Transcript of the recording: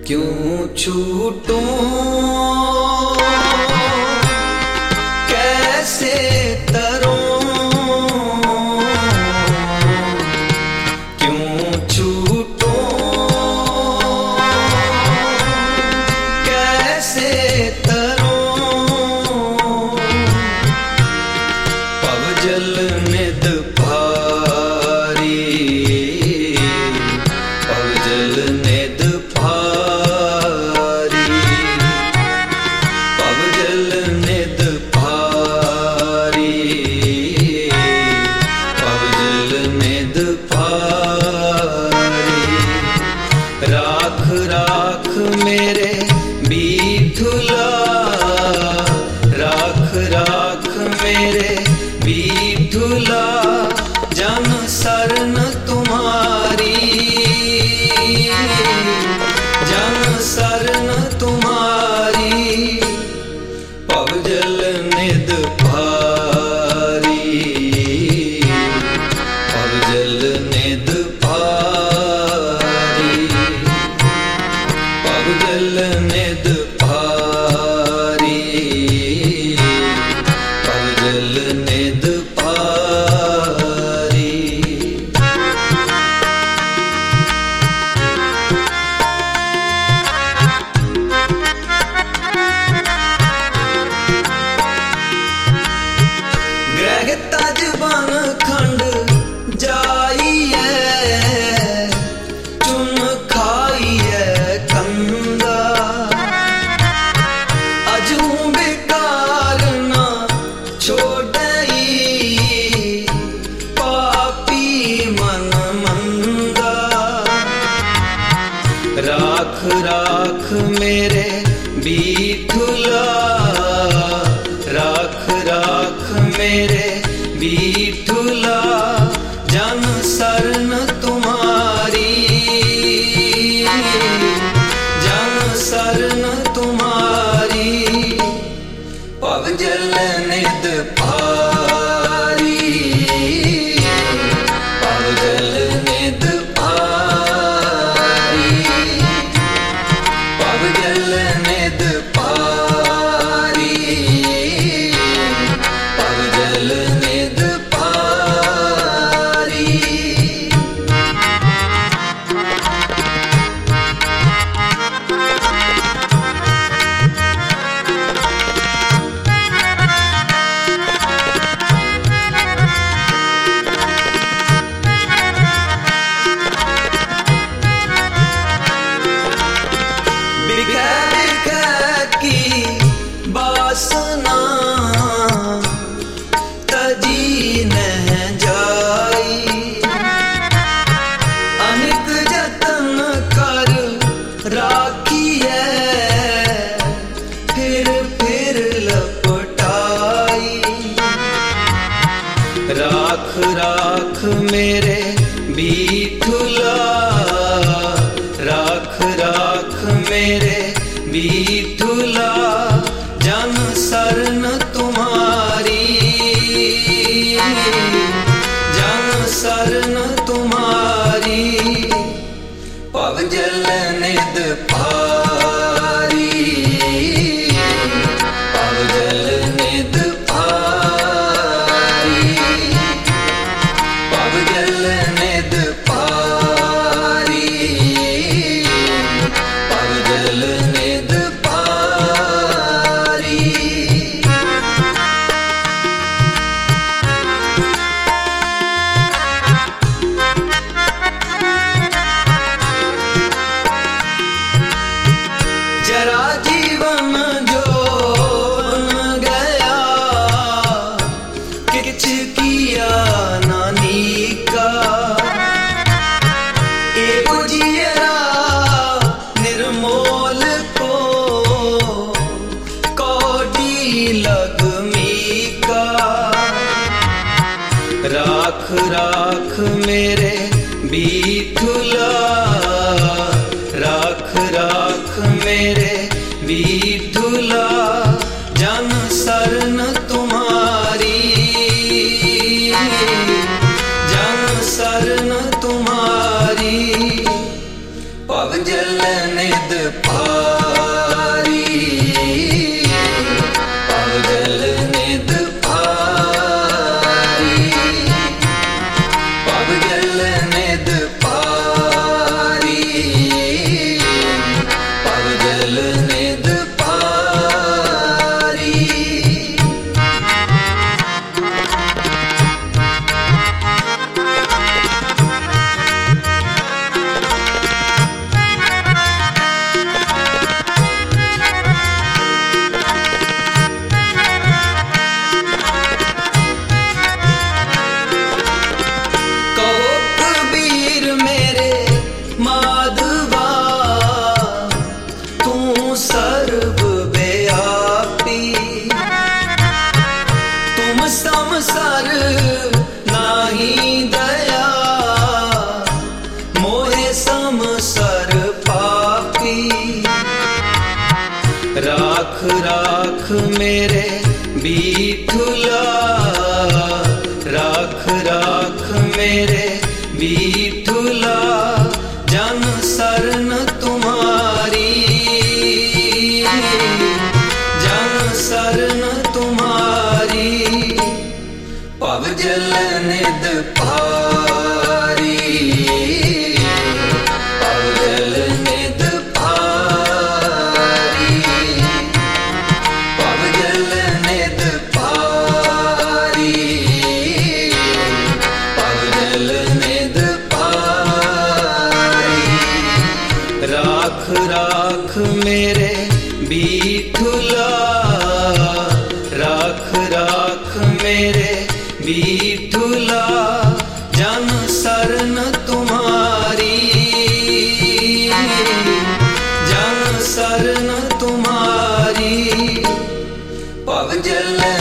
क्यों छूटूं कैसे तरूं, क्यों छूटूं कैसे तरूं, पवजल निद भारी, पवजल निद भारी, पवजल निद भारी, पवजल निद भारी। राख राख मेरे बीठुला, राख राख मेरे बीठुला, जन शरण तुम्हारी, जन शरण तुम्हारी। पवजल निद भारी, पवजल निद भारी, पवजल निद भारी, पवजल निद भारी। ग्रह तज बन खंड जाइए, चुन खाइए कंदा, अजू बेकार ना छोड़ई, पापी मन मंदा। राख राख मेरे बीठुला, राख राख मेरे बीठुला, जन शरण तुम्हारी, जन शरण तुम्हारी। पवजल निद भारी, पवजल निद भारी, पवजल निद भारी, पवजल निद भारी। बिखर बिखर की बासना तजी न जाई, अनेक जतन कर राखिए, फिर लपटाई। राख राख मेरे बीठुला, राख राख मेरे बीठुला, जन शरण तुम्हारी, जन शरण तुम्हारी। पवजल निद भारी, पवजल निद भारी, पवजल निद भारी, पवजल निद भारी। जरा जीवन जो बन गया, किछ किया नानी का, एक जियरा निर्मोल को, कौड़ी लगमी का। राख राख मेरे बीठुला, राख राख मेरे बीठुला, जन शरण तुम्हारी, जन शरण तुम्हारी। पव जल निध पारी, पव जल निध पारी, पव जल निध पारी, पव जल निध पारी। संसार नाही दया, मोहे समसर पापी। राख राख मेरे बीठुला, राख राख मेरे बीठुला, जन शरण तुम्हारी, जन शरण तुम्हारी। पव जल निध पारी, पव जल निध पारी, पव जल निध पारी, पव जल निध पारी। राख राख मेरे बीठुला, राख राख मेरे बीठुला, जन शरण तुम्हारी, जन शरण तुम्हारी। पव जल